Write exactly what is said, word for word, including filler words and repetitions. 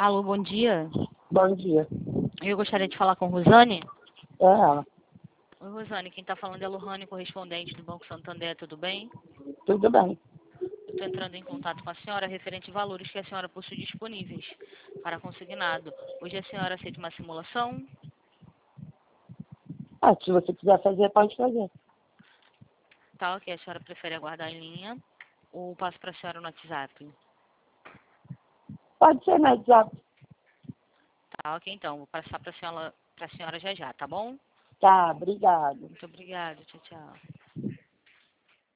Alô, bom dia. Bom dia. Eu gostaria de falar com Rosane. É ela. Oi, Rosane, quem está falando é Lohane, correspondente do Banco Santander, tudo bem? Tudo bem. Eu estou entrando em contato com a senhora referente a valores que a senhora possui disponíveis para consignado. Hoje a senhora aceita uma simulação? Ah, se você quiser fazer, pode fazer. Tá, ok. A senhora prefere aguardar em linha ou passo para a senhora no WhatsApp? Pode ser no WhatsApp. Tá, ok, então. Vou passar para a senhora, para a senhora já já, tá bom? Tá, obrigado. Muito obrigada. Tchau, tchau.